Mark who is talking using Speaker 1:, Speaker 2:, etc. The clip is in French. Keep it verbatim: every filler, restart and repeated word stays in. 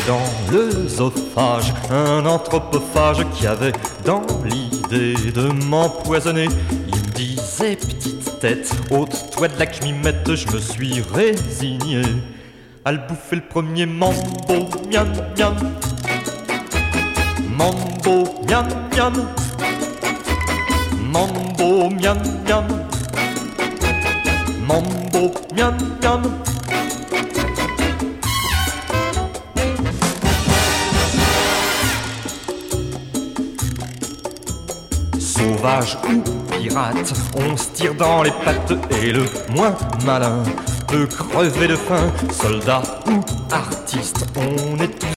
Speaker 1: dans l'œsophage un anthropophage qui avait dans l'idée de m'empoisonner. Il me disait petite tête, ôte-toi de la cmimette, je me suis résigné à le bouffer le premier mambo, miam miam. Mambo, miam miam. Mambo, miam miam. Mambo, miam miam. Sauvage ou pirate, on se tire dans les pattes et le moins malin peut crever de faim. Soldat ou artiste, on est tous